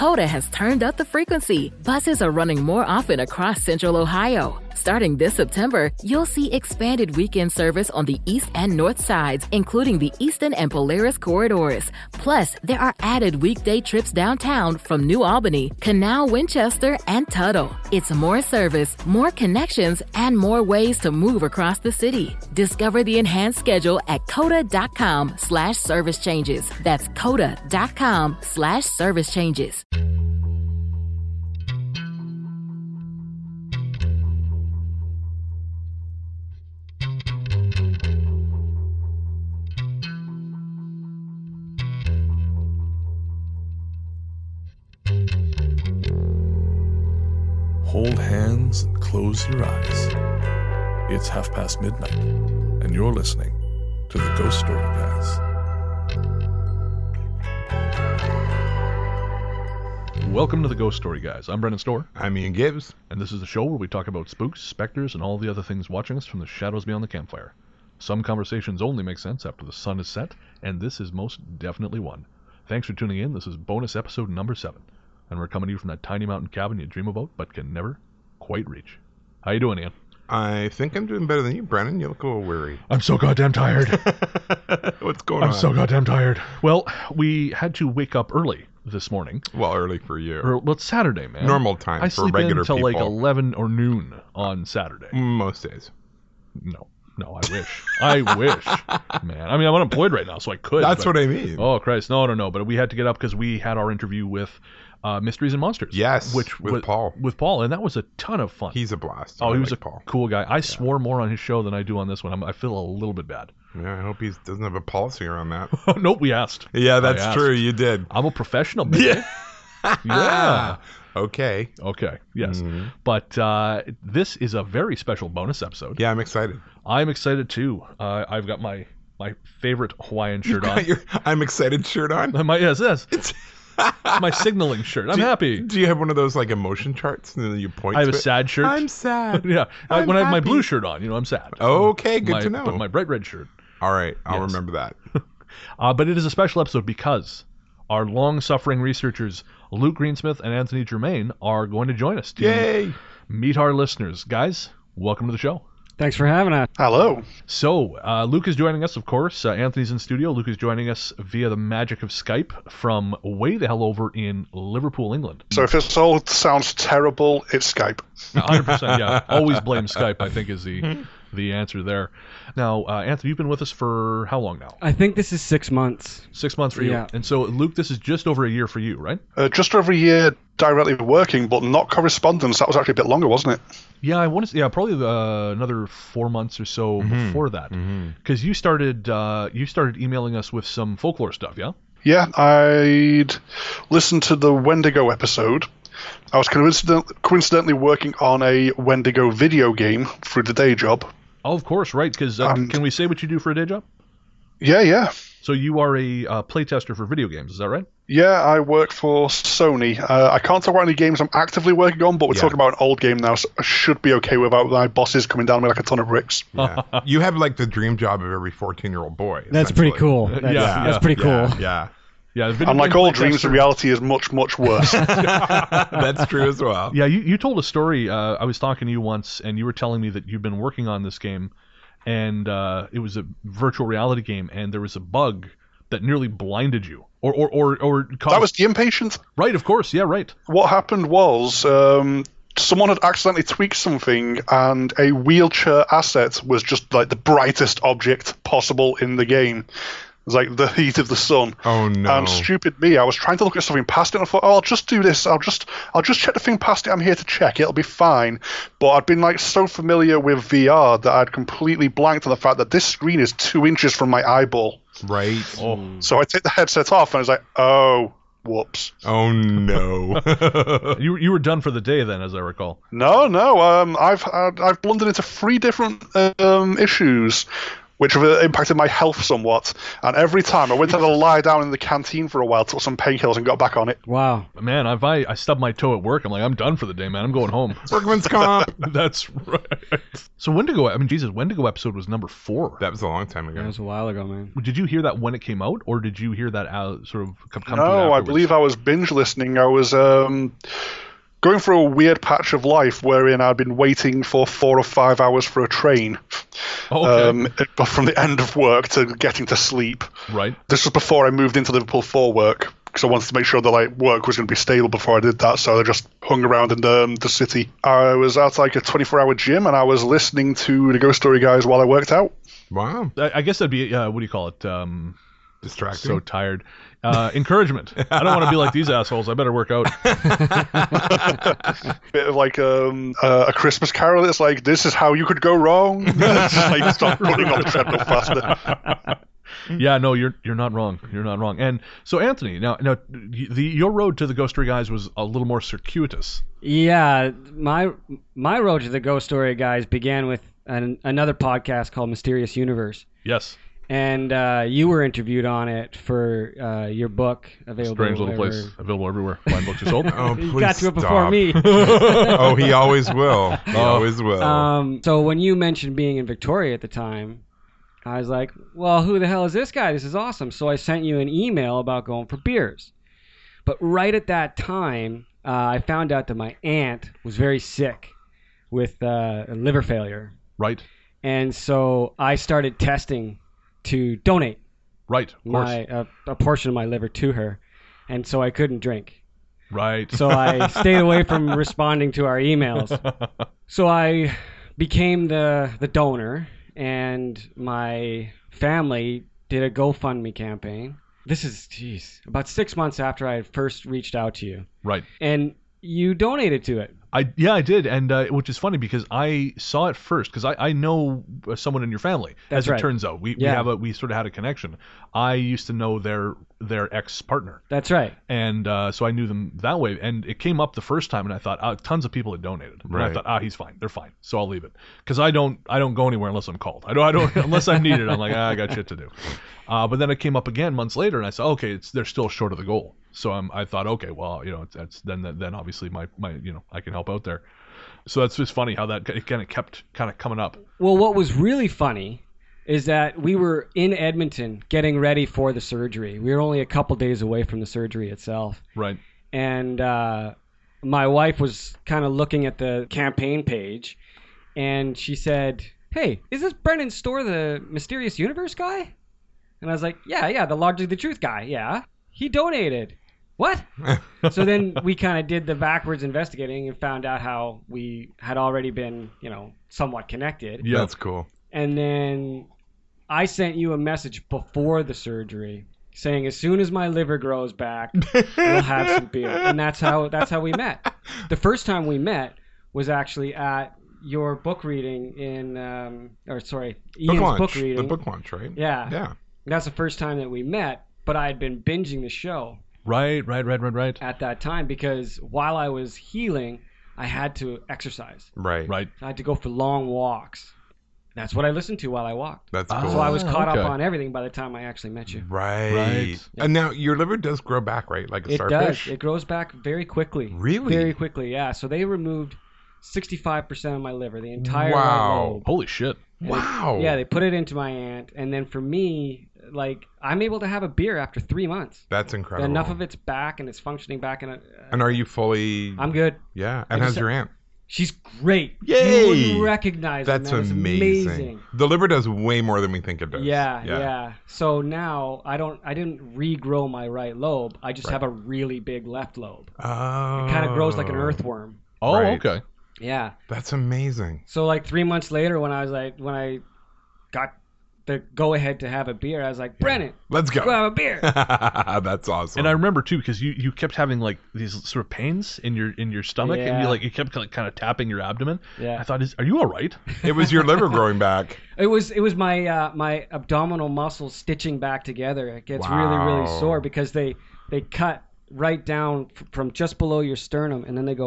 Coda has turned up the frequency. Buses are running more often across Central Ohio. Starting this September, you'll see expanded weekend service on the east and north sides, including the Eastern and Polaris corridors. Plus, there are added weekday trips downtown from New Albany, Canal, Winchester, and Tuttle. It's more service, more connections, and more ways to move across the city. Discover the enhanced schedule at coda.com/service changes. That's coda.com/service changes. Hold hands and close your eyes. It's midnight, and you're listening to the Ghost Story Guys. Welcome to the Ghost Story Guys. I'm Brendan Storr. I'm Ian Gibbs. And this is the show where we talk about spooks, specters, and all the other things watching us from the shadows beyond the campfire. Some conversations only make sense after the sun is set, and this is most definitely one. Thanks for tuning in. This is bonus episode number 7. And we're coming to you from that tiny mountain cabin you dream about but can never quite reach. How you doing, Ian? I think I'm doing better than you, Brennan. You look a little weary. I'm so goddamn tired. What's going on? I'm so goddamn tired. Well, we had to wake up early this morning. Well, early for you. Well, it's Saturday, man. Normal time for regular people. I sleep in until like 11 or noon on Saturday. Most days. No, I wish. I wish, man. I mean, I'm unemployed right now, so I could. That's what I mean. Oh, Christ. No. But we had to get up because we had our interview with Mysteries and Monsters. Yes, with Paul. With Paul, and that was a ton of fun. He's a blast. Oh, he was a cool guy. I swore more on his show than I do on this one. I feel a little bit bad. Yeah, I hope he doesn't have a policy around that. Nope, we asked. Yeah, that's true. You did. I'm a professional, baby. Yeah. Okay. Yes. Mm-hmm. But this is a very special bonus episode. Yeah, I'm excited. I'm excited too. I've got my favorite Hawaiian shirt on. I'm excited shirt on? Yes. It's my signaling shirt. I'm happy. Do you have one of those like emotion charts and then you point I have to a sad shirt. I'm sad. Yeah. I'm when I have my happy. blue shirt on, I'm sad. Okay, good to know. But my bright red shirt. All right, I'll remember that. But it is a special episode because our long-suffering researchers Luke Greensmith and Anthony Germain are going to join us to meet our listeners. Guys, welcome to the show. Thanks for having us. Hello. So, Luke is joining us, of course. Anthony's in studio. Luke is joining us via the magic of Skype from way the hell over in Liverpool, England. So if this all sounds terrible, it's Skype. 100%, yeah. Always blame Skype, I think, is the answer there. Now, Anthony, you've been with us for how long now? I think this is 6 months. 6 months for you. Yeah. And so, Luke, this is just over a year for you, right? Just over a year directly working, but not correspondence. That was actually a bit longer, wasn't it? Yeah, I want to. Yeah, probably another 4 months or so before that, because you started emailing us with some folklore stuff. Yeah. Yeah, I'd listened to the Wendigo episode. I was coincidentally working on a Wendigo video game through the day job. Oh, of course, right? Because can we say what you do for a day job? Yeah. So you are a playtester for video games, is that right? Yeah, I work for Sony. I can't talk about any games I'm actively working on, but we're talking about an old game now, so I should be okay without my bosses coming down with like a ton of bricks. Yeah. You have like the dream job of every 14-year-old boy. That's pretty cool. That's pretty cool. Yeah. And like all dreams, the reality is much, much worse. That's true as well. Yeah, you told a story. I was talking to you once, and you were telling me that you've been working on this game, and it was a virtual reality game, and there was a bug that nearly blinded you, or caused... That was the impatience. Right, of course. Yeah, right. What happened was someone had accidentally tweaked something, and a wheelchair asset was just like the brightest object possible in the game. It was like the heat of the sun. Oh no! And stupid me, I was trying to look at something past it, and I thought, I'll just do this. I'll just check the thing past it. I'm here to check. It'll be fine. But I'd been like so familiar with VR that I'd completely blanked on the fact that this screen is 2 inches from my eyeball. Right. Oh. So I take the headset off, and I was like, oh, whoops. Oh no! You were done for the day then, as I recall. No. I've blundered into 3 different issues. which impacted my health somewhat. And every time I went to lie down in the canteen for a while, took some painkillers, and got back on it. Wow. Man, if I stub my toe at work, I'm like, I'm done for the day, man. I'm going home. Workman's comp. That's right. So Wendigo, I mean, Jesus, Wendigo episode was number 4. That was a long time ago. That was a while ago, man. Did you hear that when it came out, or did you hear that sort of come to it No, afterwards? I believe I was binge listening. I was going through a weird patch of life wherein I'd been waiting for 4 or 5 hours for a train. Okay. From the end of work to getting to sleep. Right. This was before I moved into Liverpool for work, because I wanted to make sure that work was going to be stable before I did that. So I just hung around in the city. I was at a 24-hour gym, and I was listening to the Ghost Story guys while I worked out. Wow. I guess that'd be what do you call it? Distracting. So tired. Encouragement. I don't want to be like these assholes. I better work out. Bit of a Christmas Carol. It's like, this is how you could go wrong. Just stop running on the treadmill faster. Yeah, no, you're not wrong. You're not wrong. And so, Anthony, now your road to the Ghost Story guys was a little more circuitous. Yeah, my road to the Ghost Story guys began with another podcast called Mysterious Universe. Yes. And you were interviewed on it for your book, available. Strange Little Place, available everywhere. Fine books are sold. Oh, You please got to it before stop. me. Oh, he always will. He always will. So when you mentioned being in Victoria at the time, I was like, well, who the hell is this guy? This is awesome. So I sent you an email about going for beers. But right at that time, I found out that my aunt was very sick with a liver failure. Right. And so I started testing to donate Right. Of course. a portion of my liver to her. And so I couldn't drink. Right. So I stayed away from responding to our emails. So I became the donor, and my family did a GoFundMe campaign. This is, about 6 months after I had first reached out to you. Right. And you donated to it. I did, and which is funny because I saw it first because I know someone in your family. That's as right. It turns out, we sort of had a connection. I used to know their ex partner. That's right. And so I knew them that way. And it came up the first time, and I thought, tons of people had donated. And I Right. thought, he's fine. They're fine. So I'll leave it because I don't go anywhere unless I'm called. I don't unless I'm needed. I'm like, I got shit to do. But then it came up again months later, and I said, okay, they're still short of the goal. So I thought, okay, well, that's then obviously my I can help out there. So that's just funny how that it kind of kept coming up. Well, what was really funny is that we were in Edmonton getting ready for the surgery. We were only a couple days away from the surgery itself. Right. And my wife was kind of looking at the campaign page, and she said, hey, is this Brendan Storr, the Mysterious Universe guy? And I was like, yeah, the Largely the Truth guy, yeah. He donated. What? So then we kind of did the backwards investigating and found out how we had already been, somewhat connected. Yeah. That's cool. And then I sent you a message before the surgery saying, as soon as my liver grows back, we'll have some beer. And that's how we met. The first time we met was actually at your book reading Ian's book reading. The book launch, right? Yeah. Yeah. That's the first time that we met, but I had been binging the show. Right. At that time, because while I was healing, I had to exercise. Right. Right. I had to go for long walks. That's what I listened to while I walked. That's cool. So I was caught okay. up on everything by the time I actually met you. Right. And now your liver does grow back, right? Like a It starfish? does. It grows back very quickly. Really? Very quickly, yeah. So they removed 65% of my liver, the entire Wow. right lobe. Holy shit. And Wow. they put it into my aunt. And then for me, I'm able to have a beer after 3 months. That's incredible. Enough of it's back and it's functioning back. And are you fully... I'm good. Yeah. And how's your aunt? She's great. Yay! You wouldn't recognize her, That's man. It's amazing. The liver does way more than we think it does. Yeah. So now I didn't regrow my right lobe. I just Right. have a really big left lobe. Oh. It kind of grows like an earthworm. Oh, Right. okay. Yeah. That's amazing. So 3 months later, when I got the go ahead to have a beer, I was like, Brennan, Let's go. have a beer. That's awesome. And I remember too because you kept having these sort of pains in your stomach, and Yeah. you kept kind of tapping your abdomen. Yeah. I thought, are you all right? It was your liver growing back. It was my my abdominal muscles stitching back together. It gets really really Wow. sore because they cut right down from just below your sternum, and then they go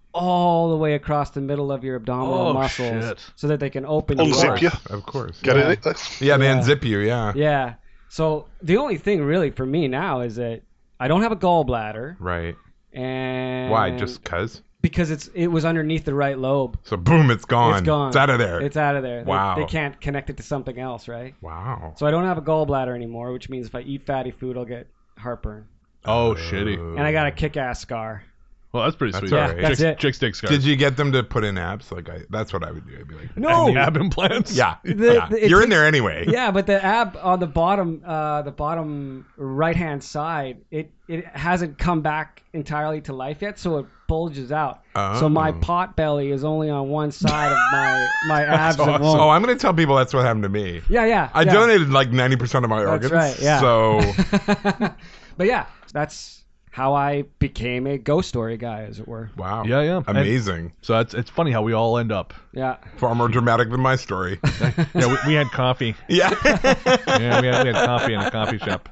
all the way across the middle of your abdominal muscles shit. so that they can open you Unzip up. you. Of course. Get it? Yeah, they Yeah. unzip you, yeah. Yeah. So the only thing really for me now is that I don't have a gallbladder, Right. and Why? Just because? because it was underneath the right lobe. So boom, it's gone. It's gone. It's out of there. It's out of there. Wow. They can't connect it to something else, right? Wow. So I don't have a gallbladder anymore, which means if I eat fatty food, I'll get heartburn. Oh, shitty. And I got a kick-ass scar. Well, that's pretty That's sweet. all right. That's it. Chick stick scars. Did you get them to put in abs? That's what I would do. I'd be like, No. And the ab implants? yeah, The- it you're in takes- there anyway. Yeah, but the ab on the bottom right-hand side, it hasn't come back entirely to life yet, so it bulges out. So my pot belly is only on one side of my abs. awesome. It won't- Oh, I'm going to tell people that's what happened to me. yeah. I donated like 90% of my organs. right, yeah. So, But yeah, that's how I became a ghost story guy, as it were. wow. Yeah. Amazing. So it's funny how we all end up. Yeah. Far more dramatic than my story. Yeah, we had coffee. yeah. Yeah, we had coffee in a coffee shop.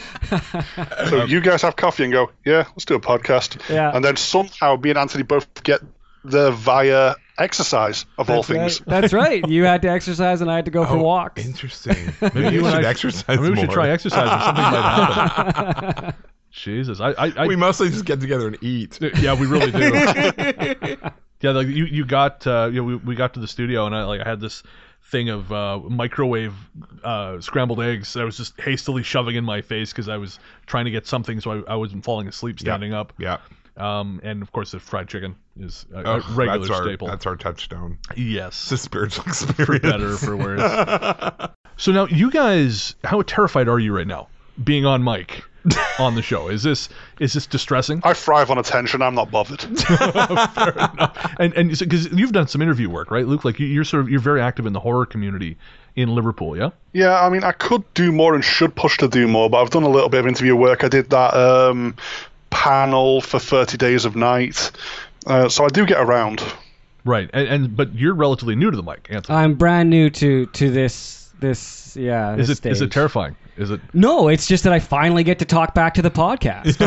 So you guys have coffee and go, yeah, let's do a podcast. Yeah. And then somehow me and Anthony both get there via exercise, of all things. Right. That's right. You had to exercise and I had to go for walks. Interesting. Maybe you and should I- exercise Maybe we more. should try exercise or something might happen. Jesus. We mostly just get together and eat. Yeah, we really do. Yeah, like you got we got to the studio and I had this thing of microwave scrambled eggs that I was just hastily shoving in my face because I was trying to get something so I wasn't falling asleep standing up. Yeah. And of course the fried chicken is a Oh, regular that's staple. That's our touchdown. Yes. It's a spiritual For experience. better or for worse. So now you guys, how terrified are you right now being on mic on the show? Is this distressing? I thrive on attention. I'm not bothered. Fair enough. And because you've done some interview work, right, Luke? Like you're very active in the horror community in Liverpool, yeah? Yeah, I mean, I could do more and should push to do more, but I've done a little bit of interview work. I did that panel for 30 Days of Night. So I do get around. Right. But you're relatively new to the mic, Anthony. I'm brand new to this yeah. Is this it stage. terrifying? Is it? No, it's just that I finally get to talk back to the podcast.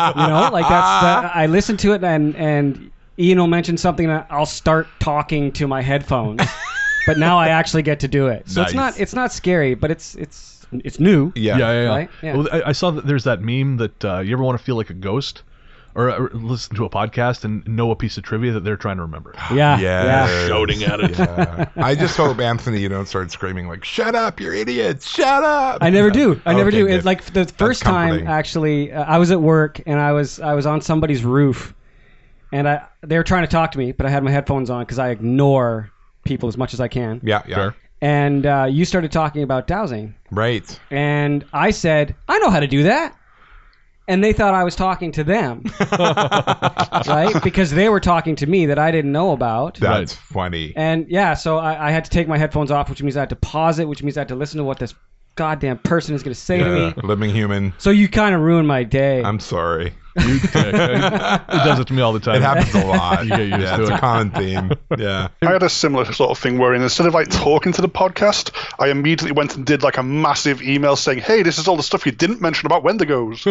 I listen to it and Ian will mention something and I'll start talking to my headphones. But now I actually get to do it. So Nice. it's not scary, but it's new. Yeah. Yeah. Right? Yeah. Well, I saw that there's that meme that you ever want to feel like a ghost or listen to a podcast and know a piece of trivia that they're trying to remember. Yeah. Yes. Shouting at it. Yeah. I just hope, Anthony, you don't start screaming like, "Shut up, you're idiots! Shut up!" I never do. I never Okay, do. good. It's like the first time, comforting. actually, I was at work and I was on somebody's roof, and they were trying to talk to me, but I had my headphones on because I ignore people as much as I can. Yeah. Sure. And you started talking about dowsing, Right. and I said, "I know how to do that." And they thought I was talking to them, right? Because they were talking to me that I didn't know about. That's funny. And yeah, so I had to take my headphones off, which means I had to pause it, which means I had to listen to what this goddamn person is going to say to me. Living human. So you kind of ruined my day. I'm sorry. You dick. It does it to me all the time. It happens a lot. You get used yeah, to it's it. a common theme. Yeah. I had a similar sort of thing where instead of like talking to the podcast, I immediately went and did like a massive email saying, "Hey, this is all the stuff you didn't mention about Wendigos."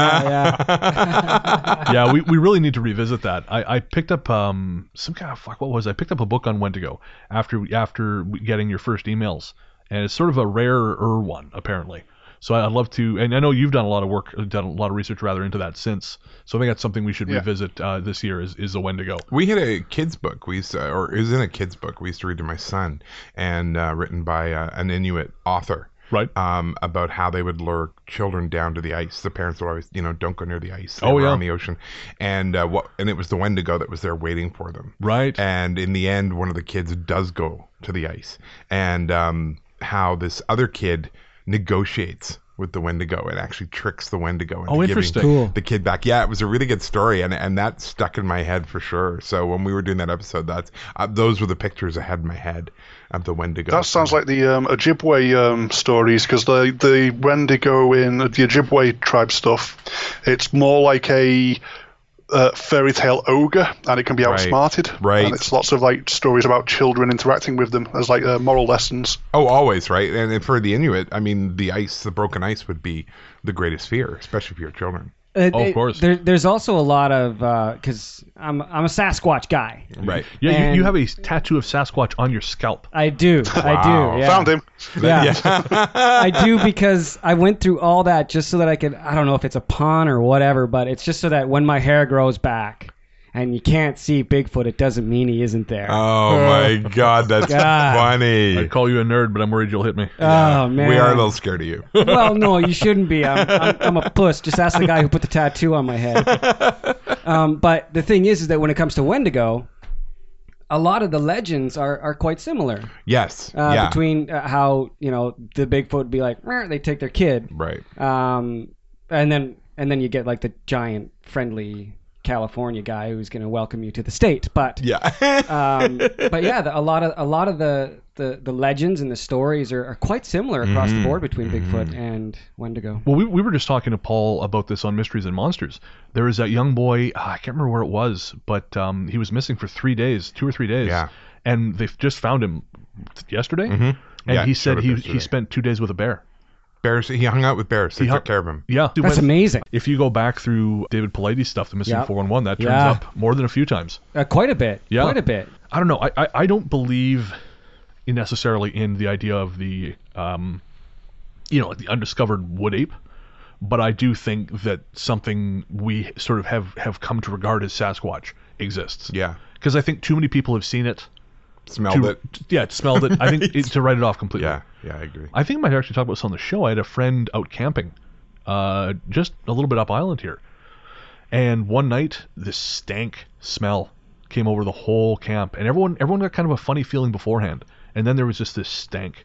Yeah. Yeah, we really need to revisit that. I picked up some kind of what was I picked up a book on Wendigo after getting your first emails, and it's sort of a rarer one apparently. So I'd love to, and I know you've done a lot of work, done a lot of research rather into that since. So I think that's something we should revisit this year is the Wendigo. We had a kid's book. We used to, or it was in a kid's book. We used to read to my son, and written by an Inuit author. Right. About how they would lure children down to the ice. The parents would always, don't go near the ice. They Oh, were yeah. on the ocean, and it was the Wendigo that was there waiting for them. Right. And in the end, one of the kids does go to the ice, and how this other kid negotiates with the Wendigo and actually tricks the Wendigo into interesting. giving Cool. the kid back. Yeah, it was a really good story, and that stuck in my head for sure. So when we were doing that episode, those were the pictures I had in my head of the Wendigo. That sounds like the Ojibwe stories, because the Wendigo in the Ojibwe tribe stuff, it's more like a fairy tale ogre, and it can be outsmarted. Right. And it's lots of like stories about children interacting with them as like moral lessons. Oh, always, right? And for the Inuit, I mean, the broken ice would be the greatest fear, especially for your children. Of course. There's also a lot of because I'm a Sasquatch guy. Right. Yeah, And- you have a tattoo of Sasquatch on your scalp. I do. I do. Yeah. Found him. Yeah. I do, because I went through all that just so that I could, I don't know if it's a pun or whatever, but it's just so that when my hair grows back and you can't see Bigfoot, it doesn't mean he isn't there. Oh my God, that's God. funny. I'd call you a nerd, but I'm worried you'll hit me. Oh, man. We are a little scared of you. Well, no, you shouldn't be. I'm a puss. Just ask the guy who put the tattoo on my head. But the thing is that when it comes to Wendigo, a lot of the legends are quite similar. Yes. Yeah. Between how, the Bigfoot would be like, "Meow," they take their kid. Right. And then you get like the giant friendly California guy who's going to welcome you to the state. But Yeah. but yeah, a lot of the legends and the stories are quite similar across the board between Bigfoot and Wendigo. Well, we were just talking to Paul about this on Mysteries and Monsters. There was that young boy, I can't remember where it was, but he was missing for 2 or 3 days. Yeah. And they just found him yesterday. Mhm. And Yeah, he showed said up he yesterday. spent 2 days with a bear. Bears. He hung out with bears. They He took hung- care of him. Yeah. That's amazing. If you go back through David Pilates stuff, the Missing Yep. 411, that turns Yeah. up more than a few times. Quite a bit. Yeah. Quite a bit. I don't know. I don't believe necessarily in the idea of the the undiscovered wood ape, but I do think that something we sort of have come to regard as Sasquatch exists. Yeah. Because I think too many people have seen it. Smelled it. Smelled it. I think to write it off completely. Yeah. Yeah, I agree. I think I might actually talk about this on the show. I had a friend out camping, just a little bit up island here, and one night this stank smell came over the whole camp, and everyone got kind of a funny feeling beforehand, and then there was just this stank,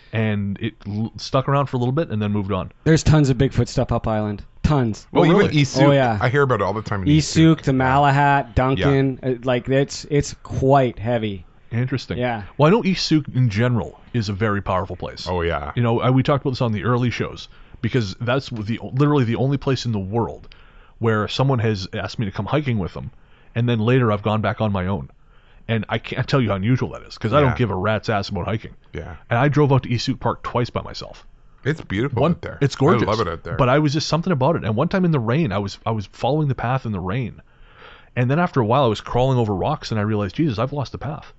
and it stuck around for a little bit and then moved on. There's tons of Bigfoot stuff up island. Tons. Well, really? even East Sioux. Oh, yeah. I hear about it all the time. In Esook, the Malahat, Duncan, it's quite heavy. Interesting. Yeah. Well, I know East Sioux in general is a very powerful place. Oh, yeah. We talked about this on the early shows because that's literally the only place in the world where someone has asked me to come hiking with them, and then later I've gone back on my own. And I can't tell you how unusual that is because I Yeah. don't give a rat's ass about hiking. Yeah. And I drove out to East Sioux Park twice by myself. It's beautiful out there. It's gorgeous. I love it out there. But I was just something about it. And one time in the rain, I was following the path in the rain. And then after a while, I was crawling over rocks, and I realized, Jesus, I've lost the path.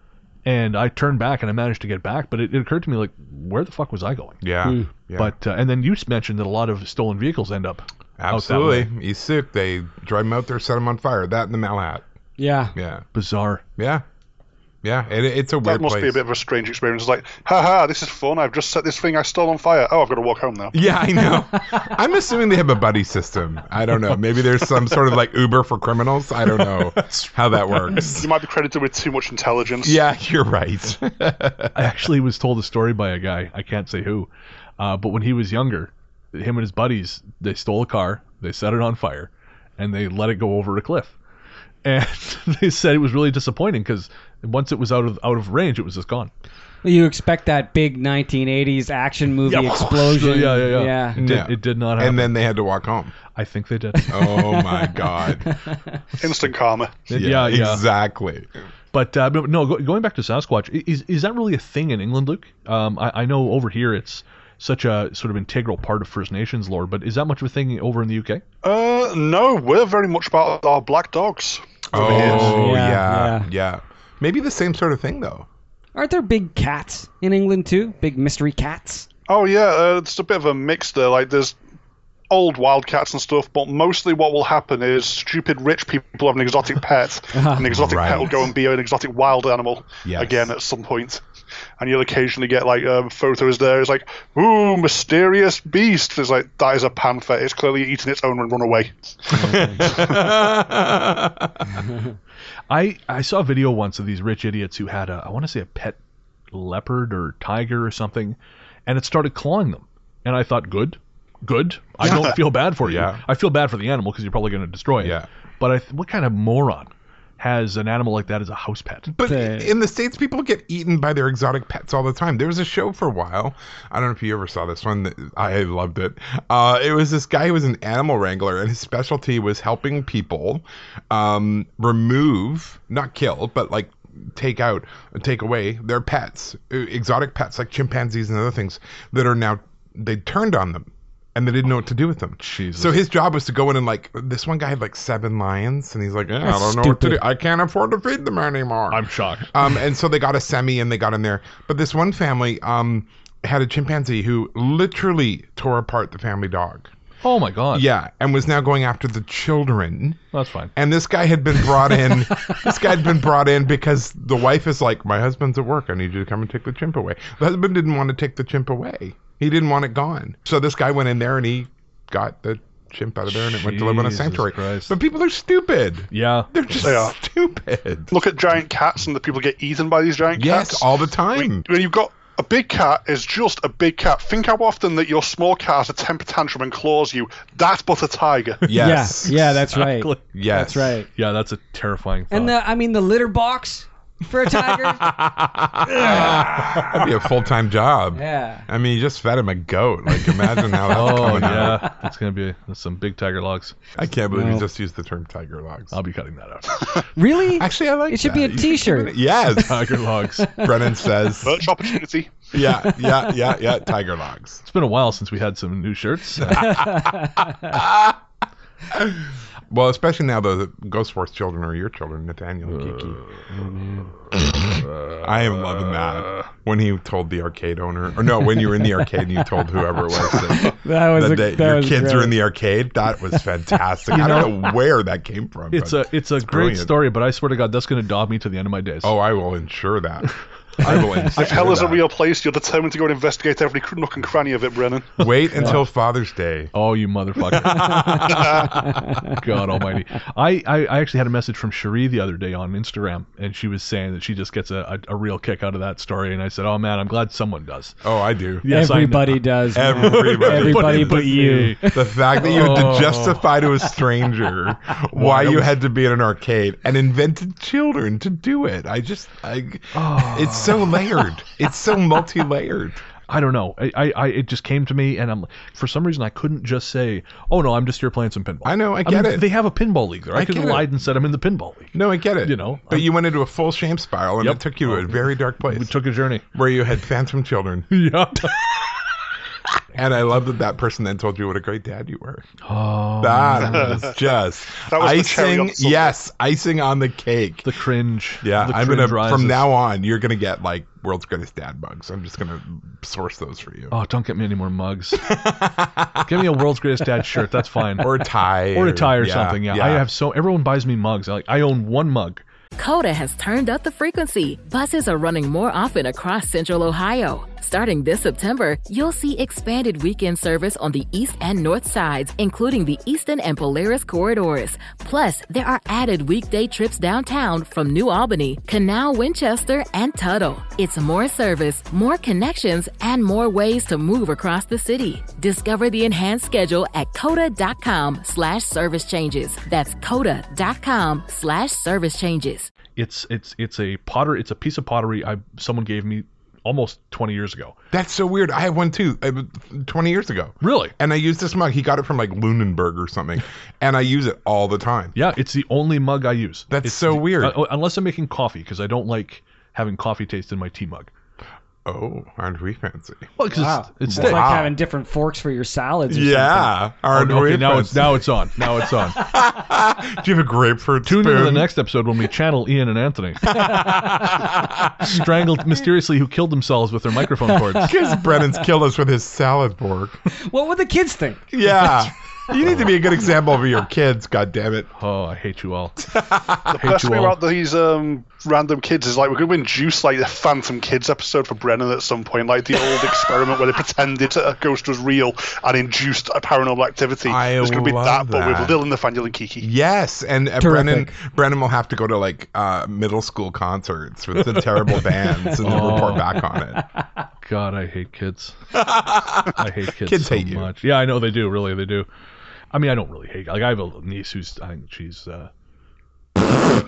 And I turned back, and I managed to get back. But it occurred to me, like, where the fuck was I going? yeah. Yeah. But and then you mentioned that a lot of stolen vehicles end up out that way. Absolutely. East Sioux, they drive them out there, set them on fire. That and the Malahat. Yeah. Yeah. Bizarre. Yeah. Yeah. It's a That weird must place. be a bit of a strange experience. It's like, haha, this is fun. I've just set this thing I stole on fire. Oh, I've got to walk home now. Yeah, I know. I'm assuming they have a buddy system. I don't know. Maybe there's some sort of like Uber for criminals. I don't know how that works. You might be credited with too much intelligence. Yeah, you're right. I actually was told a story by a guy, I can't say who, but when he was younger, him and his buddies, they stole a car, they set it on fire, and they let it go over a cliff. And they said it was really disappointing because once it was out of range, it was just gone. Well, you expect that big 1980s action movie Yeah. explosion. Yeah. Yeah. It did not happen. And then they had to walk home. I think they did. Oh my God. Instant karma. Yeah. Exactly. But no, going back to Sasquatch, is that really a thing in England, Luke? I know over here it's such a sort of integral part of First Nations lore, but is that much of a thing over in the UK? No, we're very much about our black dogs. Oh Yeah, yeah. Maybe the same sort of thing though. Aren't there big cats in England too? Big mystery cats? Oh yeah, it's a bit of a mix there. Like there's old wildcats and stuff, but mostly what will happen is stupid rich people have an exotic pet, and the exotic pet will go and be an exotic wild animal Yes. again at some point. And you'll occasionally get like photos there. It's like, ooh, mysterious beast. It's like, that is a panther. It's clearly eating its own and run away. I saw a video once of these rich idiots who had I want to say a pet leopard or tiger or something, and it started clawing them. And I thought, good. I don't feel bad for you. Yeah. I feel bad for the animal because you're probably going to destroy it. Yeah. But what kind of moron has an animal like that as a house pet? But in the States, people get eaten by their exotic pets all the time. There was a show for a while. I don't know if you ever saw this one. I loved it. It was this guy who was an animal wrangler, and his specialty was helping people remove, not kill, but like take away their pets, exotic pets like chimpanzees and other things that are now, they turned on them. and they didn't know what to do with them. Jesus. So his job was to go in and like, this one guy had like 7 lions, and he's like, I That's don't know what to do. stupid. I can't afford to feed them anymore. I'm shocked. And so they got a semi and they got in there. But this one family had a chimpanzee who literally tore apart the family dog. Oh my God. Yeah, and was now going after the children. That's fine. And this guy had been brought in. This guy had been brought in because the wife is like, my husband's at work. I need you to come and take the chimp away. The husband didn't want to take the chimp away. He didn't want it gone. So this guy went in there and he got the chimp out of there and it went to live in a Jesus sanctuary. Christ. But people are stupid. Yeah. They're just They are. stupid. Look at giant cats and the people get eaten by these giant cats. Yes, all the time. When you've got a big cat is just a big cat. Think how often that your small cat has a temper tantrum and claws you. That's but a tiger. Yes. Yeah, that's right. Exactly. Yes. That's right. Yeah, that's a terrifying thought. And the litter box for a tiger. That'd be a full-time job. Yeah. I mean, you just fed him a goat. Like, imagine how that's oh coming out. yeah, it's gonna be some big tiger logs. I can't believe you Well. just used the term tiger logs. I'll be cutting that out. Really? Actually, I like It should that. be a You should t-shirt. give it- Yes. Tiger logs. Brennan says. Merch opportunity. Yeah. Tiger logs. It's been a while since we had some new shirts. Well, especially now the Ghost Force children are your children, Nathaniel and Kiki. I am loving that. When he told the arcade owner, or no, when you were in the arcade and you told whoever it was that your kids are in the arcade, that was fantastic. I don't know where that came from. It's but a great brilliant. story, but I swear to God, that's gonna dog me to the end of my days. Oh, I will ensure that. I will ensure If hell is a that. real place, you're determined to go and investigate every nook and cranny of it, Brennan. Wait until Father's Day. Oh, you motherfucker. God almighty. I actually had a message from Cherie the other day on Instagram, and she was saying that she just gets a real kick out of that story. And I said, oh, man, I'm glad someone does. Oh, I do. Yes, I know. Everybody does. man. Everybody. Everybody but you. me. The fact that you had to justify to a stranger why you had to be in an arcade and invented children to do it. It's so layered. It's so multi-layered. I don't know. It just came to me, and for some reason I couldn't just say, "Oh no, I'm just here playing some pinball." I know, I get it. They have a pinball league there. I could get have it. lied and said I'm in the pinball league. No, I get it. You know, but you went into a full shame spiral, and Yep. it took you to a very dark place We took a journey. where you had phantom children. Yeah. And I love that person then told you what a great dad you were. Oh, That was just That was the cherry on icing. the sundae. Yes, icing on the cake. the cringe. Yeah, the I'm cringe gonna rises. from now on. You're gonna get like world's greatest dad mugs. I'm just gonna source those for you, Oh, don't get me any more mugs. Give me a world's greatest dad shirt. That's fine. or a tie, Or a tie or something. Yeah. I have everyone buys me mugs. I own one mug. Coda has turned up the frequency. Buses are running more often across Central Ohio. Starting this September, you'll see expanded weekend service on the east and north sides, including the Eastern and Polaris corridors. Plus, there are added weekday trips downtown from New Albany, Canal, Winchester, and Tuttle. It's more service, more connections, and more ways to move across the city. Discover the enhanced schedule at coda.com/service changes. That's coda.com/service changes. It's a piece of pottery someone gave me almost 20 years ago. That's so weird. I have one too. 20 years ago. Really? And I use this mug. He got it from like Lunenburg or something, and I use it all the time. Yeah, it's the only mug I use. That's It's so weird. Unless I'm making coffee, because I don't like having coffee taste in my tea mug. Oh, aren't we fancy? Well, because Wow. it's It's thick. like Wow. having different forks for your salads or Yeah. Aren't we Okay, now fancy? it's on. Now it's on. Do you have a grapefruit Tune spoon? into the next episode when we channel Ian and Anthony. Strangled mysteriously who killed themselves with their microphone cords. Because Brennan's killed us with his salad fork. something. What would the kids think? Yeah. You need to be a good example for your kids, God damn it. Oh, I hate you all. The hate best you thing all. about these random kids is like we're going to induce like the Phantom Kids episode for Brennan at some point, like the old experiment where they pretended a ghost was real and induced a paranormal activity. There's going to be love that, but that. with Lil, Nathaniel, and Kiki. Yes, and Terrific. Brennan will have to go to like middle school concerts with the terrible bands and then report back on it. God, I hate kids. I hate kids, Kids so hate you. much. Yeah, I know they do. Really, they do. I mean, I don't really hate. Like, I have a niece who's, I think she's gonna be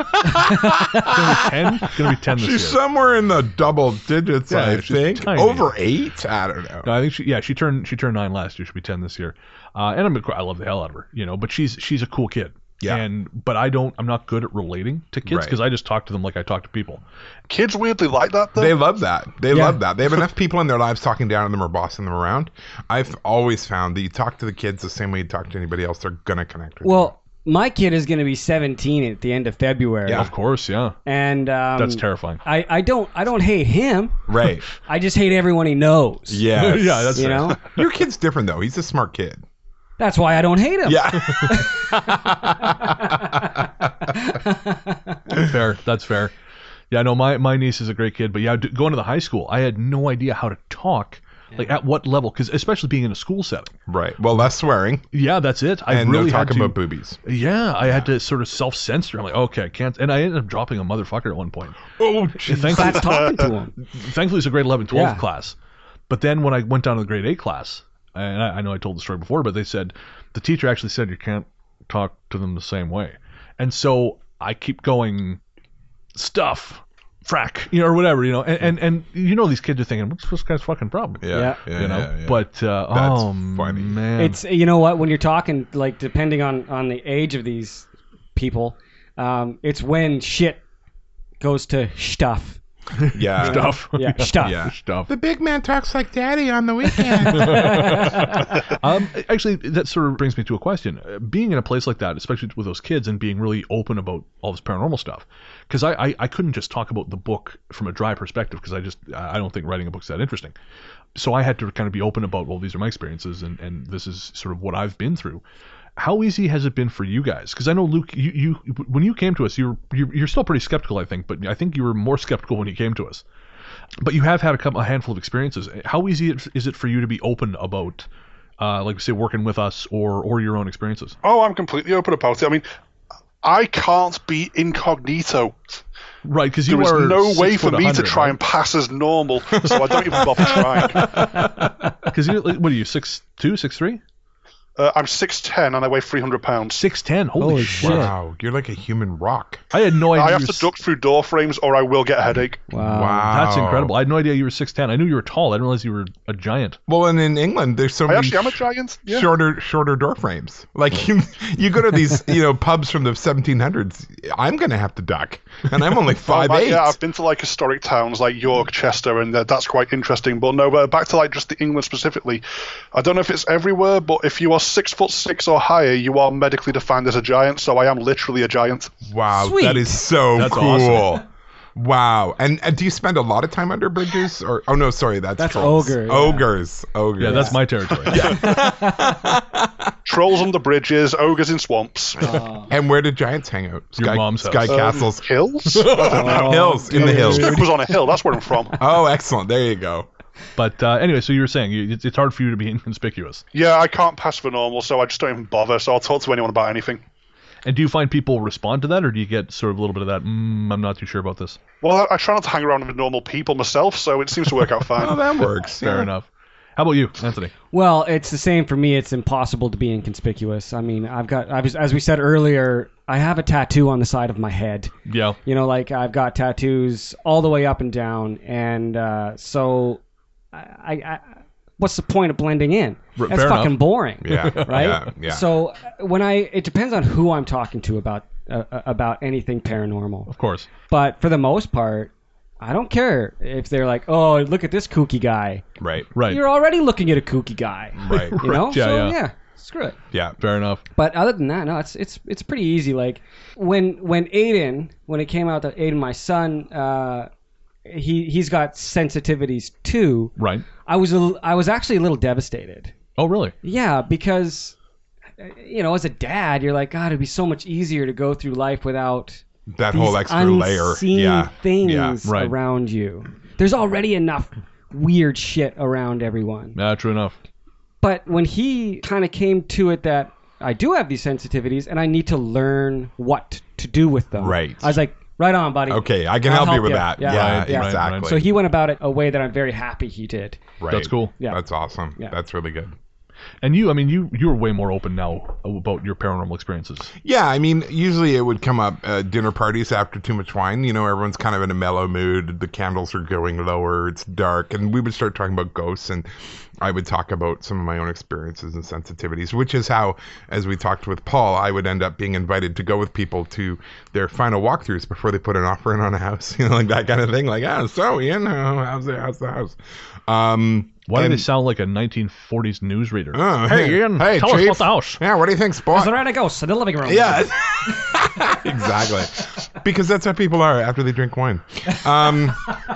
10. Gonna be 10 this She's year. somewhere in the double digits, Yeah, I she's think. tiny. Over 8? I don't know. No, I think she turned 9 last year. She'll be 10 this year. And I love the hell out of her, you know. But she's a cool kid. Yeah. But I'm not good at relating to kids Right. because I just talk to them like I talk to people. Kids weirdly like that, though. They love that. They love that. They have enough people in their lives talking down to them or bossing them around. I've always found that you talk to the kids the same way you talk to anybody else, they're going to connect with you. Well, my kid is going to be 17 at the end of February. Yeah. Of course, yeah. And That's terrifying. I don't hate him. Right. I just hate everyone he knows. Yes. Yeah, that's You fair. know? Your kid's different, though. He's a smart kid. That's why I don't hate him. Yeah. Fair. That's fair. Yeah, no, my niece is a great kid, but yeah, going to the high school, I had no idea how to talk, like at what level, because especially being in a school setting. Right. Well, less swearing Yeah, that's it. I and really no had talking to, about boobies. Yeah, I had to sort of self-censor. I'm like, okay, I can't, and I ended up dropping a motherfucker at one point. Oh, Thankfully, That's talking to him. thankfully, it's a grade 11, 12 Yeah. class. But then when I went down to the grade 8 class, and I know I told the story before, but they said, the teacher actually said you can't talk to them the same way. And so I keep going, stuff, frack, or whatever, and these kids are thinking, what's this guy's fucking problem? Yeah. But, oh, funny. man. It's what, when you're talking, like, depending on the age of these people, it's when shit goes to stuff. Yeah. stuff. Yeah, stuff. Yeah. Stuff. The big man talks like daddy on the weekend. Actually, that sort of brings me to a question. Being in a place like that, especially with those kids, and being really open about all this paranormal stuff, because I couldn't just talk about the book from a dry perspective, because I don't think writing a book's that interesting. So I had to kind of be open about, well, these are my experiences, and this is sort of what I've been through. How easy has it been for you guys? Because I know, Luke, you when you came to us, you're still pretty skeptical, I think, but I think you were more skeptical when you came to us. But you have had a handful of experiences. How easy is it for you to be open about, like, say, working with us or your own experiences? Oh, I'm completely open about it. I mean, I can't be incognito. Right, because you There is are no way 6 for foot me to 100, try and pass as normal, so I don't even bother trying. Because what are you, 6'2", 6'3"? I'm 6'10" and I weigh 300 pounds. 6'10". Holy shit! Wow. You're like a human rock. I had no idea. I have to duck through door frames or I will get a headache. Wow. That's incredible. I had no idea you were 6'10". I knew you were tall. I didn't realize you were a giant. Well, and in England, there's so I many actually am a giant. Yeah. shorter door frames. Like you go to these pubs from the 1700s. I'm gonna have to duck, and I'm only 5'8". Yeah, I've been to like historic towns like York, Chester, and that's quite interesting. But no, back to like just the England specifically. I don't know if it's everywhere, but if you are 6'6" or higher, you are medically defined as a giant. So I am literally a giant. Wow, Sweet. that is so That's cool. awesome. Wow, and do you spend a lot of time under bridges? Or no, sorry, that's trolls. ogre, yeah. Ogres. Yeah, that's my territory. Trolls under bridges, ogres in swamps. And where did giants hang out? Your mom's house. Sky castles. Hills? Hills in the hills. Stoke was on a hill. That's where I'm from. Oh, excellent. There you go. But anyway, so you were saying it's hard for you to be inconspicuous. Yeah, I can't pass for normal, so I just don't even bother. So I'll talk to anyone about anything. And do you find people respond to that, or do you get sort of a little bit of that, I'm not too sure about this? Well, I try not to hang around with normal people myself, so it seems to work out Oh, fine. that works. Fair Yeah. enough. How about you, Anthony? Well, it's the same for me. It's impossible to be inconspicuous. I mean, as we said earlier, I have a tattoo on the side of my head. Yeah. Like I've got tattoos all the way up and down, and so I what's the point of blending in? That's fair fucking enough. boring. Yeah. Right? Yeah. So it depends on who I'm talking to about anything paranormal. Of course. But for the most part, I don't care if they're like, "Oh, look at this kooky guy." Right. Right. You're already looking at a kooky guy. Right. You know? Yeah, So yeah. screw it. Yeah. Fair enough. But other than that, no, it's pretty easy. Like when Aiden, when it came out that Aiden, my son, he's got sensitivities too. Right. I was actually a little devastated. Oh, really? Yeah, because as a dad, you're like, God, it'd be so much easier to go through life without That these whole extra layer. unseen Yeah. things Yeah. Right. around you. There's already enough weird shit around everyone. Yeah, true enough. But when he kind of came to it that I do have these sensitivities and I need to learn what to do with them. Right. I was like, right on, buddy. Okay, I can I'll help you help with you. that. Yeah. Yeah, Right, right, exactly. right. So he went about it a way that I'm very happy he did. Right. That's cool. Yeah. That's awesome. Yeah. That's really good. And you, I mean, you're way more open now about your paranormal experiences. Yeah, I mean, usually it would come up at dinner parties after too much wine. You know, everyone's kind of in a mellow mood. The candles are going lower. It's dark. And we would start talking about ghosts, and I would talk about some of my own experiences and sensitivities, which is how, as we talked with Paul, I would end up being invited to go with people to their final walkthroughs before they put an offer in on a house. You know, like that kind of thing. Like, so, you know, how's the house? Why do they sound like a 1940s newsreader? Hey, Ian, hey, tell us Chief. about the house. Yeah, what do you think, Spot? Is there any ghosts in the living room? Yeah, exactly. Because that's how people are after they drink wine. And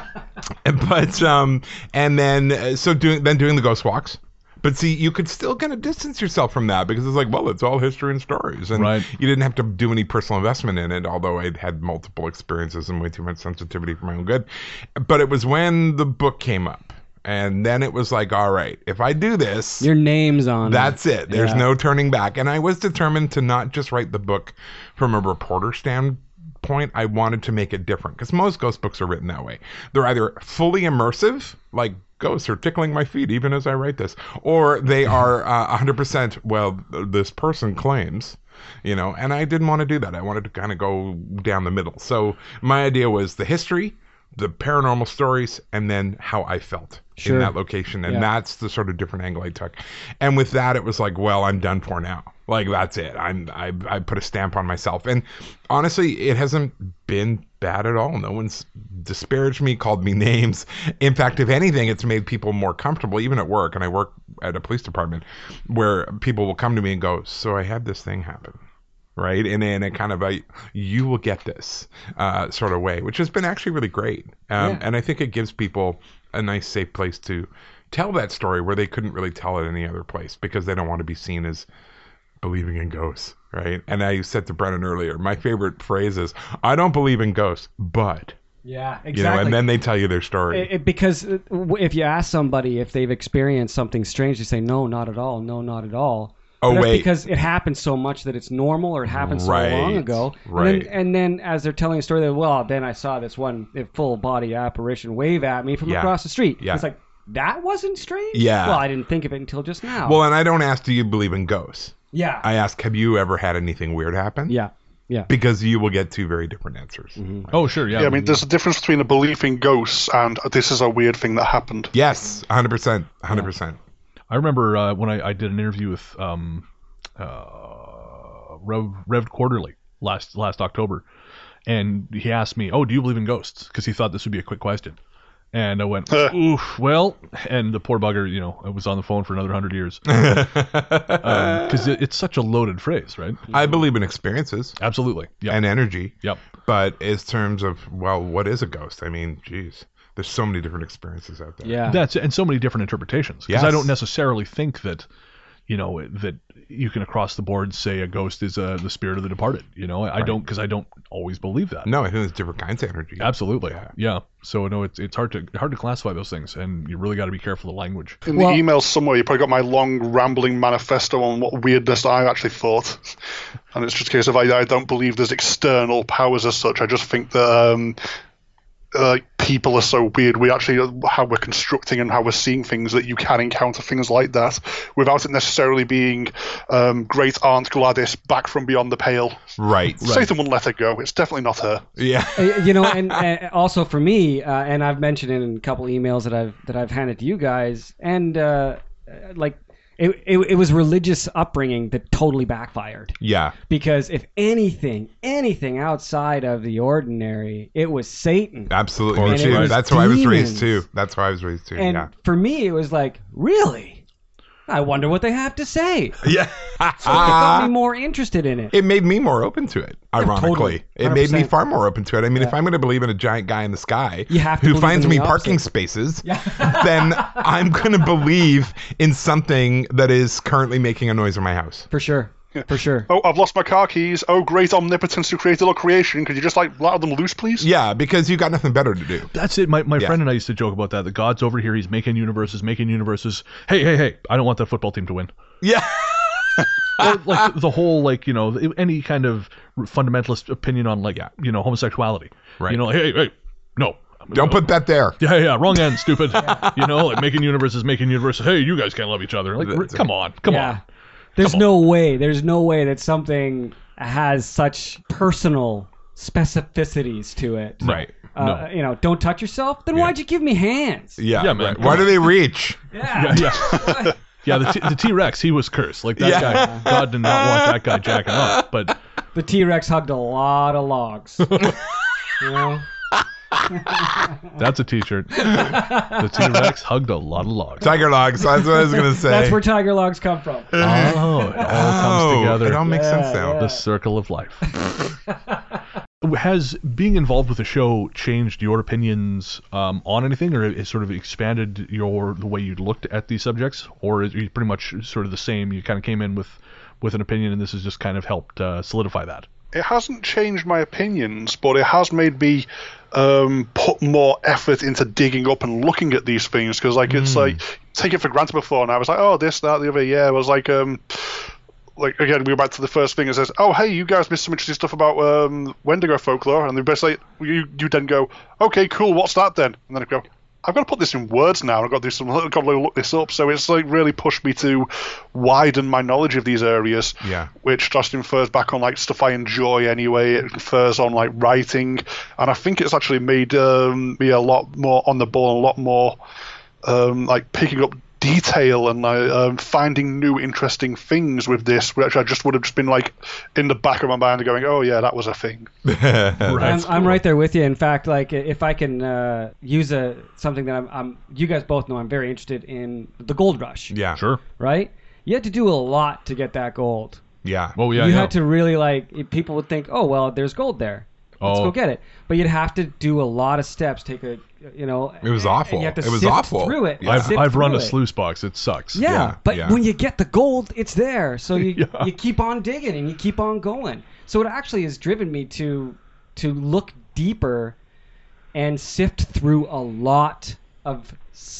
then doing the ghost walks. But see, you could still kind of distance yourself from that because it's like, well, it's all history and stories. And Right. you didn't have to do any personal investment in it, although I'd had multiple experiences and way too much sensitivity for my own good. But it was when the book came up. And then it was like, all right, if I do this, Your name's on that's it. There's Yeah. no turning back. And I was determined to not just write the book from a reporter standpoint. I wanted to make it different because most ghost books are written that way. They're either fully immersive, like ghosts are tickling my feet even as I write this, or they are 100%, well, this person claims. You know, and I didn't want to do that. I wanted to kind of go down the middle. So my idea was the history, the paranormal stories, and then how I felt Sure. in that location. And Yeah. that's the sort of different angle I took. And with that, it was like, well, I'm done for now. Like, that's it. I put a stamp on myself. And honestly, it hasn't been bad at all. No one's disparaged me, called me names. In fact, if anything, it's made people more comfortable, even at work. And I work at a police department where people will come to me and go, so I had this thing happen. Right. And in a kind of a, you will get this sort of way, which has been actually really great. And I think it gives people a nice, safe place to tell that story where they couldn't really tell it any other place because they don't want to be seen as believing in ghosts. Right. And I said to Brennan earlier, my favorite phrase is, I don't believe in ghosts, but. Yeah, exactly. You know, and then they tell you their story. Because if you ask somebody if they've experienced something strange, they say, no, not at all. No, not at all. Oh, But that's wait. because it happens so much that it's normal or it happened so Right, long ago. right. And then as they're telling a story, then I saw this one full body apparition wave at me from Yeah. across the street. Yeah. It's like, that wasn't strange? Yeah. Well, I didn't think of it until just now. Well, and I don't ask, do you believe in ghosts? yeah. I ask, have you ever had anything weird happen? Yeah. Yeah. Because you will get two very different answers. Oh, sure, yeah. Yeah, I mean, there's a difference between a belief in ghosts and this is a weird thing that happened. Yes, 100%. 100%. I remember when I did an interview with Rev Quarterly last October, and he asked me, "Oh, do you believe in ghosts?" Because he thought this would be a quick question, and I went, "Oof, well," and the poor bugger, you know, I was on the phone for another 100 years because it's such a loaded phrase, right? I believe in experiences Absolutely, yeah, and energy. yep. But in terms of, well, what is a ghost? I mean, geez, there's so many different experiences out there. Yeah. That's and so many different interpretations. Because I Yes. don't necessarily think that, you know, that you can across the board say a ghost is the spirit of the departed. You know, I don't, because I don't always believe that. No, I think there's different kinds of energy. Absolutely, yeah. So no, it's hard to classify those things, and you really got to be careful of the language. In the emails somewhere, you probably got my long rambling manifesto on what weirdness I actually thought. And it's just a case of I don't believe there's external powers as such. I just think that people are so weird. We actually, how we're constructing and how we're seeing things, that you can encounter things like that without it necessarily being great Aunt Gladys back from beyond the pale. Right. Satan wouldn't let her go. It's definitely not her. Yeah. You know, and also for me, and I've mentioned it in a couple emails that I've handed to you guys, and like it was religious upbringing that totally backfired. Yeah. Because if anything outside of the ordinary, it was Satan. Absolutely. Me And it too. was That's how I was raised demons. too. That's how I was raised too. And Yeah. for me, it was like, really? I wonder what they have to say. Yeah. So it got me more interested in it. It made me more open to it, ironically. totally. It made me 100%. far more open to it. I mean, if I'm going to believe in a giant guy in the sky You have to who believe finds in me the parking opposite. spaces, then I'm going to believe in something that is currently making a noise in my house. For sure. For sure. Oh, I've lost my car keys. Oh, great omnipotence who created all creation. Could you just let them loose, please? Yeah, because you got nothing better to do. That's it. My friend and I used to joke about that. The God's over here. He's making universes. Hey! I don't want that football team to win. Yeah. Like the whole, like, you know, any kind of fundamentalist opinion on, like, you know, homosexuality. Right. You know, hey, no, Don't put that there. Yeah, wrong end, stupid. You know, like making universes. Hey, you guys can't love each other. Like, come on. There's no way that something has such personal specificities to it. Right. No. You know, don't touch yourself. Then why'd you give me hands? Yeah, Yeah, man. right. Why do they reach? Yeah. Yeah, the T-Rex, he was cursed. Like, that guy, God did not want that guy jacking off. But The T-Rex hugged a lot of logs. You know? that's a T-shirt. The T-Rex hugged a lot of logs. Tiger logs. That's what I was going to say. That's where tiger logs come from. Oh, it all comes together. It all makes sense now. The circle of life. Has being involved with the show changed your opinions on anything, or it sort of expanded the way you looked at these subjects, or is it pretty much sort of the same? You kind of came in with an opinion, and this has just kind of helped solidify that. It hasn't changed my opinions, but it has made me put more effort into digging up and looking at these things, because it's like take it for granted before, and I was like, oh, this, that, the other. Yeah, it was like again, we go back to the first thing. It says, oh, hey, you guys missed some interesting stuff about Wendigo folklore, and they basically you then go, okay, cool, what's that then? And then I go, I've got to put this in words now. I've got to look this up. So it's like really pushed me to widen my knowledge of these areas. Yeah. Which just infers back on like stuff I enjoy anyway. It infers on like writing, and I think it's actually made me a lot more on the ball, a lot more like picking up detail and finding new interesting things with this, which I just would have just been like in the back of my mind going, oh yeah, that was a thing. Right. I'm right there with you. In fact, like if I can use something that I'm you guys both know I'm very interested in the gold rush. Yeah. Sure. Right? You had to do a lot to get that gold. Yeah. Oh, yeah. You had to really people would think, oh well, there's gold there. Let's go get it. But you'd have to do a lot of steps, take a, you know. It was awful. And you have to It was sift awful. through it. Yeah. I've run a sluice box. It sucks. Yeah, but yeah. when you get the gold, it's there. So you Yeah. you keep on digging and you keep on going. So it actually has driven me to look deeper and sift through a lot of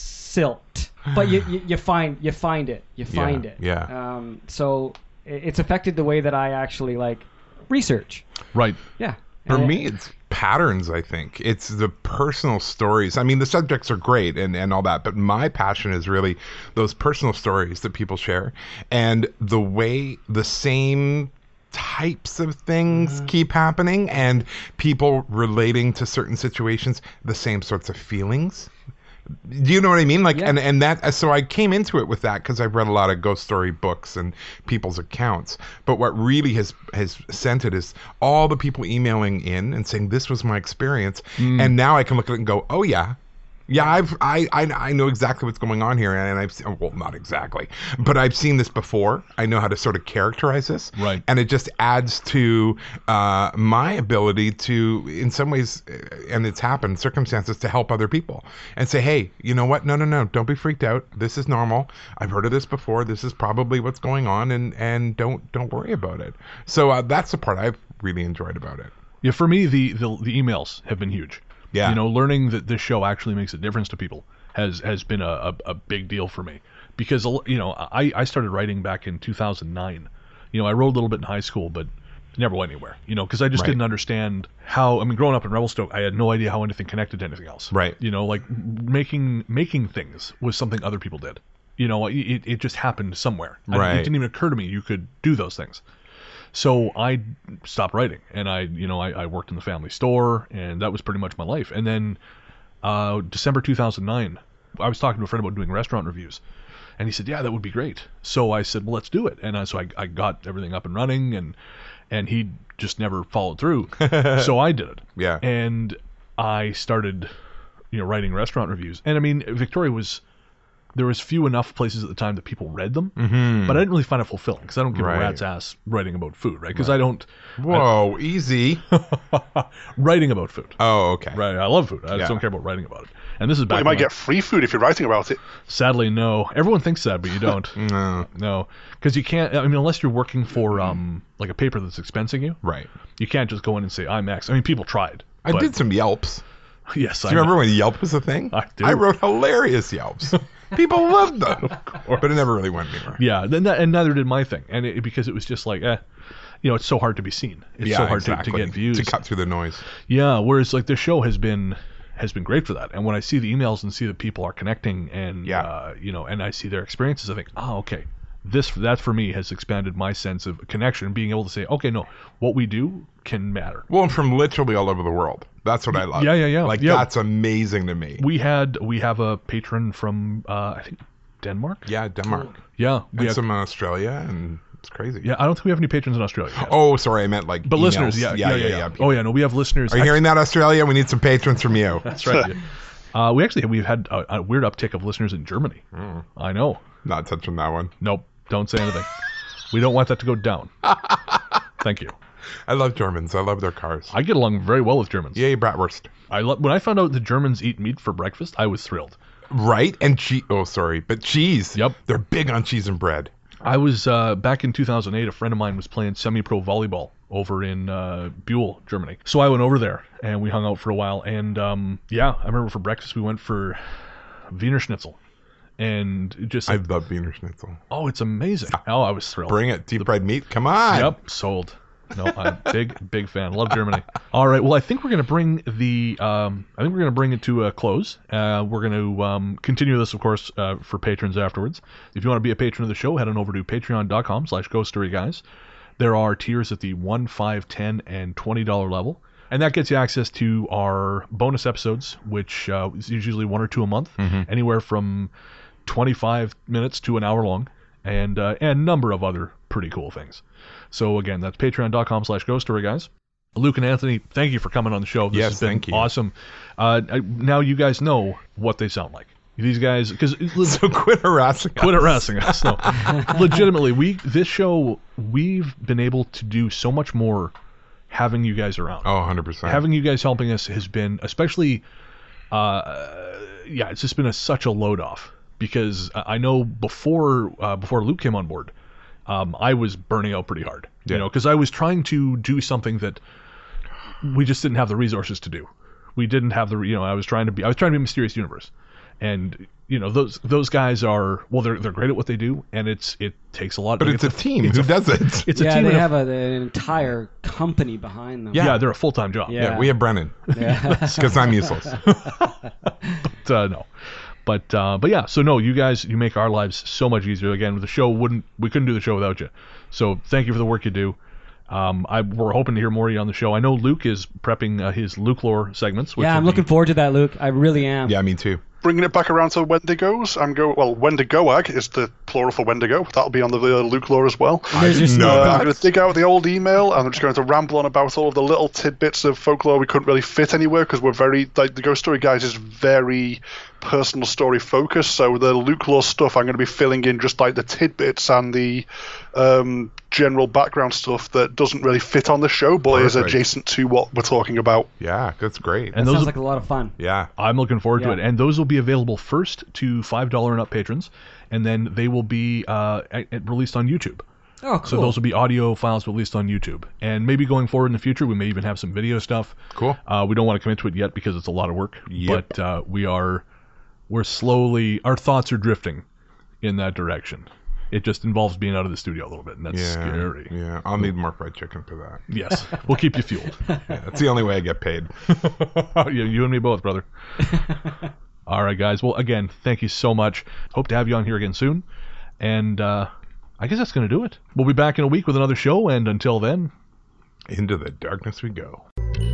silt. But you find it. You find it. Yeah. So it's affected the way that I actually like research. Right. Yeah. For me, it's patterns, I think. It's the personal stories. I mean, the subjects are great and all that, but my passion is really those personal stories that people share and the way the same types of things keep happening and people relating to certain situations, the same sorts of feelings. Do you know what I mean? Like, Yeah. and that, so I came into it with that because I've read a lot of ghost story books and people's accounts. But what really has sent it is all the people emailing in and saying, this was my experience. And now I can look at it and go, oh yeah. Yeah, I know exactly what's going on here, and I've seen, well, not exactly, but I've seen this before. I know how to sort of characterize this, Right. and it just adds to my ability to, in some ways, and it's happened, circumstances to help other people and say, hey, you know what? No, don't be freaked out. This is normal. I've heard of this before. This is probably what's going on, and don't worry about it. So that's the part I've really enjoyed about it. Yeah, for me, the emails have been huge. Yeah. You know, learning that this show actually makes a difference to people has been a big deal for me. Because, you know, I started writing back in 2009. You know, I wrote a little bit in high school, but never went anywhere. You know, because I just Right. didn't understand how, I mean, growing up in Revelstoke, I had no idea how anything connected to anything else. Right. You know, like making things was something other people did. You know, it just happened somewhere. Right. It didn't even occur to me you could do those things. So I stopped writing, and I worked in the family store, and that was pretty much my life. And then December 2009, I was talking to a friend about doing restaurant reviews, and he said, yeah, that would be great. So I said, well, let's do it. And so I got everything up and running, and he just never followed through. So I did it. Yeah. And I started, writing restaurant reviews. And I mean, Victoria there was few enough places at the time that people read them, but I didn't really find it fulfilling because I don't give Right. a rat's ass writing about food, right? Because I don't Whoa, easy. writing about food. Oh, okay. Right, I love food. I Yeah. just don't care about writing about it. And this is back. Well, you might when get free food if you're writing about it. sadly, no. Everyone thinks that, but you don't. No. Because you can't. I mean, unless you're working for like a paper that's expensing you, Right. you can't just go in and say I'm X. I mean, people tried. I but- did some Yelps. Yes, Do you remember when Yelp was a thing? I do. I wrote hilarious Yelps. People loved them. But it never really went anywhere. Yeah, and neither did my thing, and because it was just like, it's so hard to be seen. It's so hard to get views. To cut through the noise. Yeah, whereas like the show has has been great for that. And when I see the emails and see that people are connecting and Yeah. and I see their experiences, I think, okay, that for me has expanded my sense of connection, being able to say, okay, no, what we do can matter. Well, and from literally all over the world. That's what I love. Yeah. Like, Yeah. that's amazing to me. We have a patron from I think Denmark. Yeah, Denmark. Yeah, we And have, some in Australia, and it's crazy. yeah. I don't think we have any patrons in Australia yet. Oh, sorry, I meant like But emails. listeners, yeah. Oh yeah, no, we have listeners. Are you hearing that, Australia? We need some patrons from you. That's right. We've had a weird uptick of listeners in Germany. I know. Not touching that one. Nope. Don't say anything. We don't want that to go down. Thank you. I love Germans. I love their cars. I get along very well with Germans. Yay, bratwurst. When I found out the Germans eat meat for breakfast, I was thrilled. Right? And cheese. Oh, sorry. But cheese. Yep. They're big on cheese and bread. I was back in 2008. A friend of mine was playing semi-pro volleyball over in Buell, Germany. So I went over there and we hung out for a while. And I remember for breakfast we went for Wiener Schnitzel. And just I love Wiener Schnitzel. oh, it's amazing. Oh, I was thrilled. Bring it. Deep fried meat. Come on. Yep, sold. No, I'm big fan. Love Germany. All right, well, I think we're going to bring it to a close. We're going to continue this, of course, for patrons afterwards. If you want to be a patron of the show, head on over to patreon.com/GhostStoryGuys. There are tiers at the $1, $5, $10, and $20 level. And that gets you access to our bonus episodes, which is usually 1 or 2 a month, anywhere from 25 minutes to an hour long, and a number of other pretty cool things. So again, that's patreon.com/GhostStoryGuys. Luke and Anthony, thank you for coming on the show. This has been thank you. awesome. Now you guys know what they sound like. These guys, because So quit harassing us. No, legitimately, this show, we've been able to do so much more having you guys around. Oh, 100%. Having you guys helping us has been, especially, it's just been such a load off. Because I know before Luke came on board, I was burning out pretty hard. Yeah. Because I was trying to do something that we just didn't have the resources to do. We didn't have I was trying to be Mysterious Universe, and those guys are they're great at what they do, and it takes a lot. But it's a team. Who does it? It's a team. They have an entire company behind them. Yeah, they're a full-time job. Yeah, we have Brennan. Because I'm useless. But no. But yeah, so no, you guys, you make our lives so much easier. Again, we couldn't do the show without you. So thank you for the work you do. We're hoping to hear more of you on the show. I know Luke is prepping his Luke lore segments. Which I'm looking forward to that, Luke. I really am. Yeah, me too. Bringing it back around to Wendigos, Wendigoag is the plural for Wendigo. That'll be on the Luke lore as well. I didn't know I'm that. going to dig out the old email, and I'm just going to ramble on about all of the little tidbits of folklore we couldn't really fit anywhere, because we're the Ghost Story Guys is very personal story focused, so the Luke lore stuff I'm going to be filling in just like the tidbits and the general background stuff that doesn't really fit on the show, but is adjacent to what we're talking about. Yeah, that's great. And That those sounds like a lot of fun. Yeah. I'm looking forward to Yeah. it. And those will be available first to $5 and up patrons, and then they will be released on YouTube. Oh, cool. So those will be audio files released on YouTube. And maybe going forward in the future, we may even have some video stuff. Cool. We don't want to commit to it yet because it's a lot of work. Yep. But we're slowly, our thoughts are drifting in that direction. It just involves being out of the studio a little bit, and that's scary. Yeah, I'll need more fried chicken for that. Yes, we'll keep you fueled. Yeah, that's the only way I get paid. You and me both, brother. All right, guys. Well, again, thank you so much. Hope to have you on here again soon. And I guess that's going to do it. We'll be back in a week with another show, and until then... Into the darkness we go.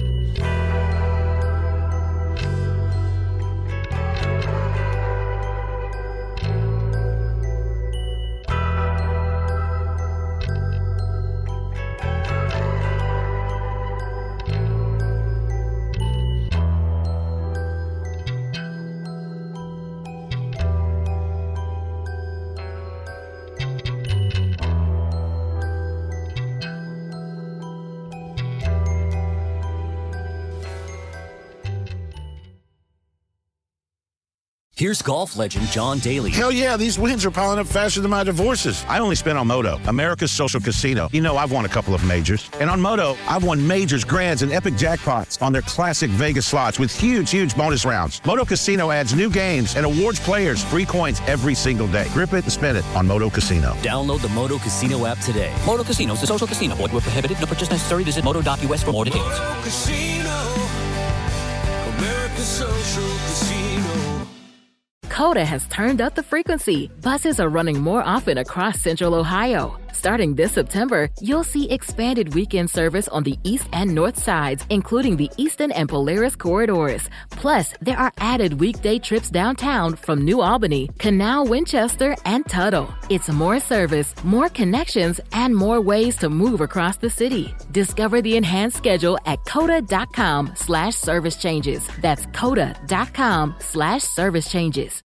Here's golf legend John Daly. Hell yeah, these wins are piling up faster than my divorces. I only spent on Moto, America's social casino. You know, I've won a couple of majors. And on Moto, I've won majors, grands, and epic jackpots on their classic Vegas slots with huge, huge bonus rounds. Moto Casino adds new games and awards players free coins every single day. Grip it and spin it on Moto Casino. Download the Moto Casino app today. Moto Casino is a social casino. Void where prohibited. No purchase necessary. Visit moto.us for more details. Moto Casino, America's Social Casino. Coda has turned up the frequency. Buses are running more often across Central Ohio. Starting this September, you'll see expanded weekend service on the east and north sides, including the Eastern and Polaris corridors. Plus, there are added weekday trips downtown from New Albany, Canal, Winchester, and Tuttle. It's more service, more connections, and more ways to move across the city. Discover the enhanced schedule at coda.com/service changes. That's coda.com/service changes.